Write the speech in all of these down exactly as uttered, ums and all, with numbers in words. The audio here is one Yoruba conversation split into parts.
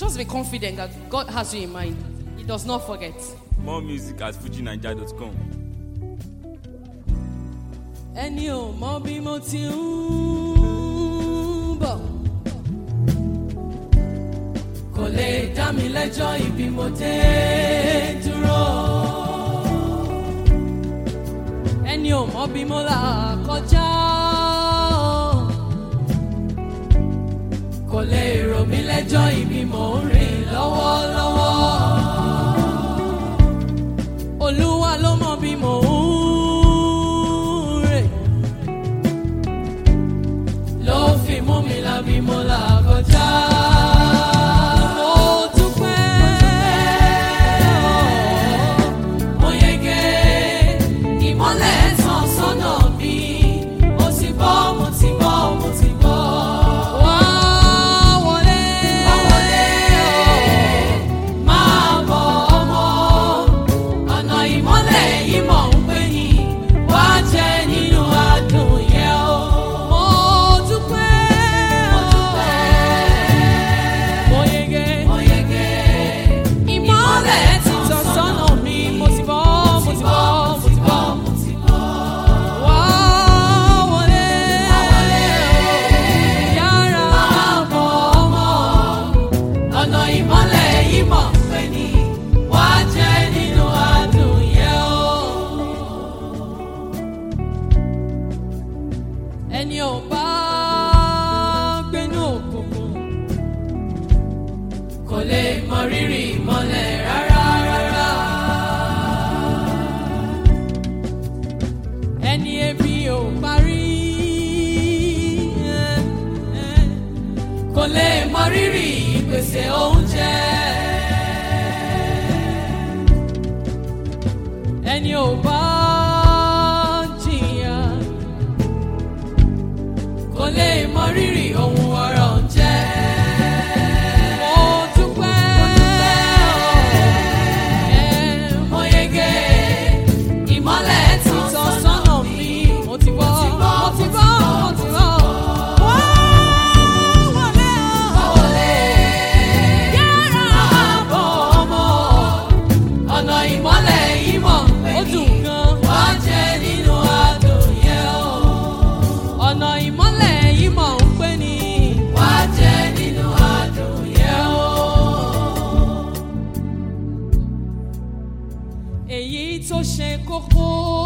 Just be confident that God has you in mind. He does not forget. More music at fuji naija dot com. Ẹni ò mọ bí mo ti ń bọ̀, kò lè dá mi lẹ́jọ́ ibi mo dé dúró. Ẹni ò mọ bí mo là kọjá, kò lè rò mí lẹ́jọ́ ibi mo ń rìn lọ́wọ́lọ́wọ́. Olúwa ló mọ bí mo ń rè, ló fi mú mi là bí mo là kọjá. Mo dúpẹ́, mo yege, ìmọ́lẹ̀ tàn sọ́nà mi, mo ti bọ́, mo ti bọ́, mo ti bọ́. Wá wọlé, wá wọlé, máa bọ̀ ọmọ, ọ̀nà ìmọ́lẹ̀ yìí mọ̀ ń pè ní, wá jẹ nínú adùn yẹn o. Mo dúpẹ́, mo dúpẹ́, mo yege, mo yege, ìmọ́lẹ̀ ti tàn sọ́nà mi, mo ti bọ́, mo ti bọ́, mo ti bọ́, mo ti bọ́. Wá wọlé, wá wọlé, yára máa bọ̀ ọmọ, ọ̀nà ìmọ́lẹ̀ yìí mọ̀ ń pè ní, wá jẹ nínú adùn yẹn o. Ẹni ò bá gbénú òkùnkùn kò lè mọ rírì ìmọ́lẹ̀ rárá rárá. Ẹni ebi ò parí eh, eh, kò lè mọ rírì ìpèsè oúnjẹ. Ẹni ò bá jìyà kò lè mọ rírì ohun ọrọ̀ ń jẹ́. Mo dúpẹ́, eh, mo yege, ìmọ́lẹ̀ ti tàn sọ́nà mi, mo ti bọ́, mo ti bọ́, mo ti bọ́. Wá wọlé o, wá wọlé, yára máa bọ̀ ọmọ, ọ̀nà ìmọ́lẹ̀ yìí mọ̀ ń pè ní, wá jẹ nínú adùn yẹn o. Ọ̀nà ìmọ́lẹ̀ yìí mọ̀ ń pè ní, wá jẹ nínú adùn yẹn o. Èyí tó ṣe kókó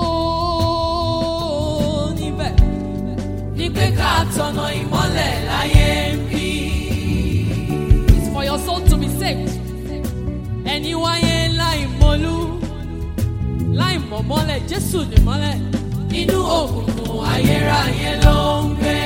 níbẹ̀ ni pé ká tọ̀nà ìmọ́lẹ̀ láyé ń bí. It's for your soul to be saved. Ẹni wáyé láì mọ̀lú, láì mọ̀ mọ́lẹ̀, Jésù ni mọ́lẹ̀, inú òkùnkùn ayérayé ló ń gbé.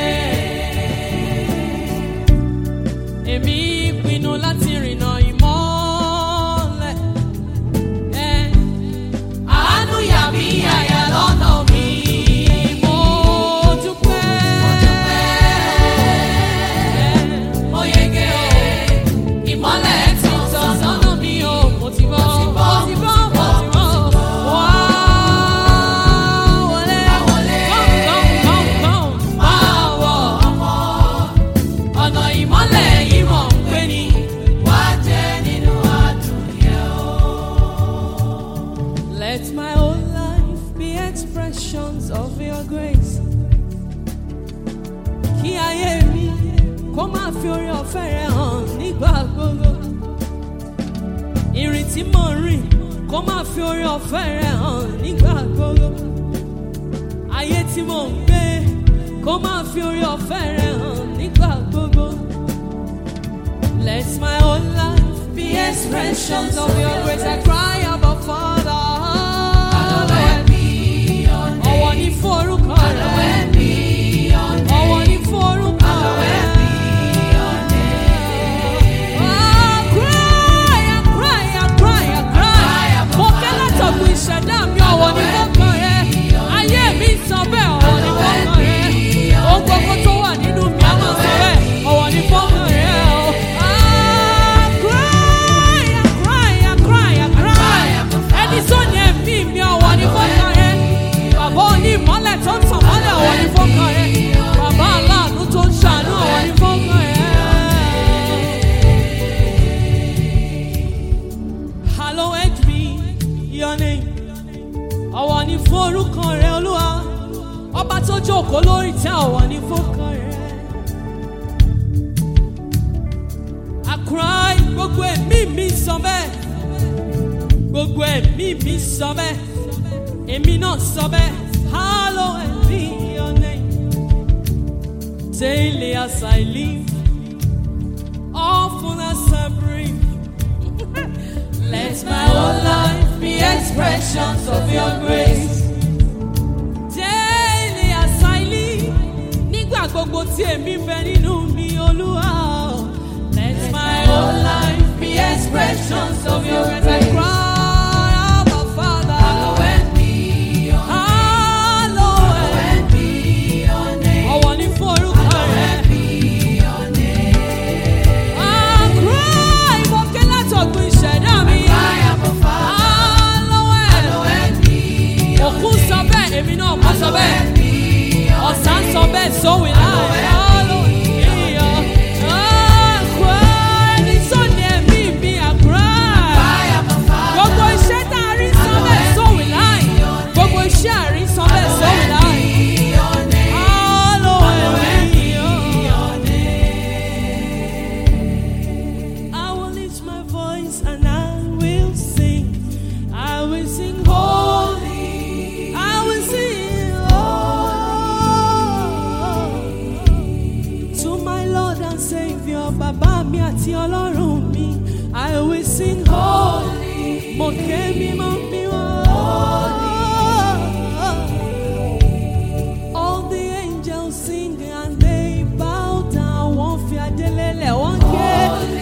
Èmi pinnu láti rìnà ìmọ́lẹ̀, eh, àánú yà mí àyà lọ́nà mi. Mo dúpẹ́, mo dúpẹ́, eh, mo yege o, ìmọ́lẹ̀ ti tàn sọ́nà mi o, mo ti bọ́, mo ti bọ́, mo ti bọ́. Wá wọlé, come, come, come, máa wọ̀ ọmọ, ọ̀nà ìmọ́lẹ̀ yìí mọ̀ ń pè ní, wá jẹ nínú adùn yẹn o. Let my whole life be expressions of your grace. Kí ayé mi kó máa fi oore ọ̀fẹ́ rẹ hàn nígbà gbogbo. Ìrìn tí mò ń rìn kó máa fi oore ọ̀fẹ́ rẹ hàn nígbà gbogbo. Ayé tí mò ń gbé kó máa fi oore ọ̀fẹ́ rẹ hàn nígbà gbogbo. Let my whole life be expressions of your grace. I cry, Abba Father. Hallowed be your name. Ọ̀wọ̀ ni fún orúkọ rẹ. Hallowed be your name. Ọ̀wọ̀ ni fún orúkọ rẹ. Hallowed be your name. I cry, I cry, I cry, I cry. Mo fẹ́ látọ̀gbù ìṣẹ̀dá mi, ọ̀wọ̀ ni fọ́kàn rẹ. Ayé mi sọ bẹ́ẹ̀, ọ̀wọ̀ ni fọ́kàn rẹ. Ohun gbogbo tó wà nínú mi á máa sọ bẹ́ẹ̀, ọ̀wọ̀ ni fọ́kàn rẹ. I cry, I cry, I cry, I cry. tẹ́ ọ̀wọ́ ní fọ́kàn rẹ̀. I cry, gbogbo ẹ̀mí mi sọ bẹ́ẹ̀, gbogbo ẹ̀mí mi sọ bẹ́ẹ̀, èmi náà sọ bẹ́ẹ̀. Hallowed be your name. Daily as I live, often as I breathe, let my whole life be expressions of your grace. Daily as I live, nígbà gbogbo tí èmi bẹ nínú mi, Olúwa. Let my whole life be expressions of your grace. I cry, Abba Father. Hallowed be your name. Hallowed be your name. Ọ̀wọ̀ ní fún orúkọ rẹ̀. Hallowed be your name. I cry, mo ké látọ̀gbìn ìṣẹ̀dá mi. I cry, Abba Father. Hallowed be your name. Òkun sọ bẹ́ẹ̀, èmi náà mo sọ bẹ́ẹ̀. Ọ̀sán sọ bẹ́ẹ̀, so will I. Hallowed be your name. Gbogbo iṣẹ́ tá a rí sọ́bẹ̀ so will I. Gbogbo iṣẹ́ a rí sọ́bẹ̀ so will I. Hallowed be your name. I will lift my voice and I will sing. I will sing holy. I will sing holy to my Lord and Savior, Baba mi àti Ọlọ́run mi. I will sing holy. Mo ké mímọ́ mímọ́. All the angels sing and they bow down. Wọ́n fi adé lélẹ̀, wọ́n ké.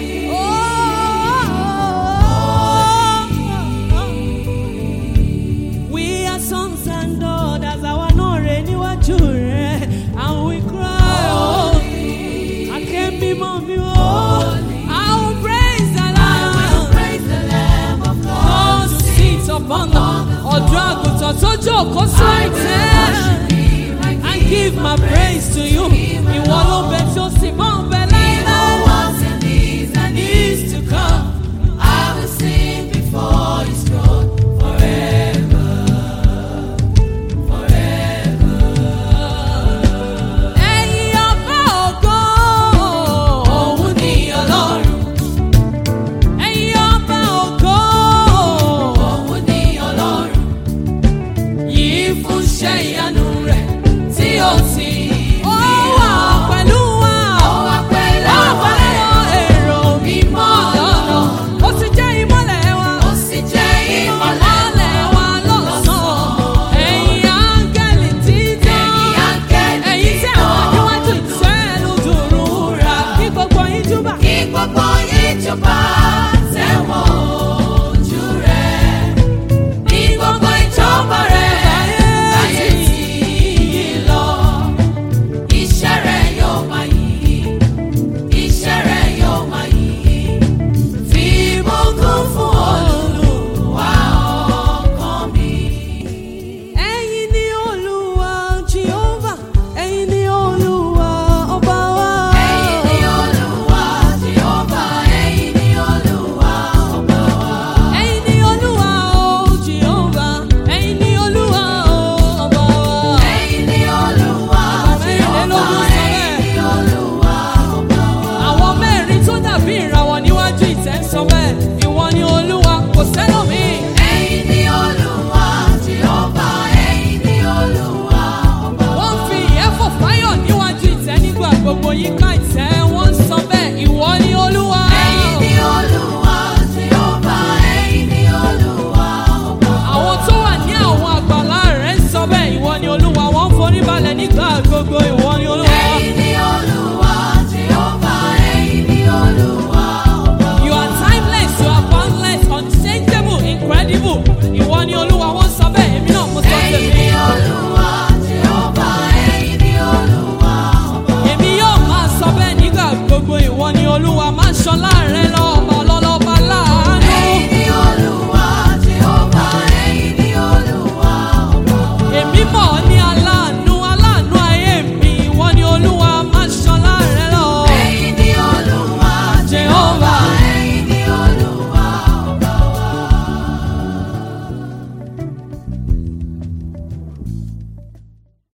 We are sons and daughters, àwa náà rè níwájú rẹ̀, and we cry holy. I ké mímọ́ mímọ́. I will praise the Lamb upon the ọ̀dọ́ àgùntàn tó jókòó sórí ìtẹ́. I give my praise to you. Ìwọ ló bẹ tí ó sì máa ń bẹ láíláí. Is to come. I will sing before His throne forever, forever. Ẹ̀yin ọba ògo, òun ni Ọlọ́run. Ẹ̀yin ọba ògo, iṣẹ́ ìyanu rẹ̀ tí ó ti ó wà pẹ̀lú wa. Ó wà pẹ̀lú àwọn èrò mímọ́ lọ́nà. Ó sì jẹ́ ìmọ́lẹ̀ wa. Ó sì jẹ́ ìmọ́lẹ̀ wa lọ́sàn-án. Ẹ̀yin áńgẹ́lì títọ́. Ẹ̀yin áńgẹ́lì títọ́. Ẹ̀yin tẹ̀ wọ́n níwájú ìtẹ́nu dùrúra. Kí gbogbo yín júbà. Kí gbogbo yín júbà tẹ̀wọ̀n ojú rẹ̀. Ní gbogbo ìjọba rẹ̀. Gbogbo yín ká ìtẹ́ wọ́n sọ bẹ́ẹ̀, ìwọ ni Olúwa. Ẹ̀yin ni Olúwa, Jèhófà, ẹ̀yin ni Olúwa ọba. Àwọn tó wà ní àwọn àgbàlá rẹ̀ ń sọ bẹ́ẹ̀, ìwọ ni Olúwa. Wọ́n ń forí balẹ̀ nígbà gbogbo, ìwọ ni Olúwa. Ẹ̀yin ni Olúwa, Jèhófà, ẹ̀yin ni Olúwa ọba. You are timeless, you are boundless, unchangeable, incredible. Ìwọ ni Olúwa, wọ́n sọ bẹ́ẹ̀, èmi náà mo sọ tèmi. Ẹ̀yin ni Olúwa, Jèhófà, ẹ̀yin ni Olúwa. Èmi yóò máa sọ bẹ́ẹ̀ nígbà gbogbo, ìwọ ni Olúwa, máa ṣọlá rẹ lọ.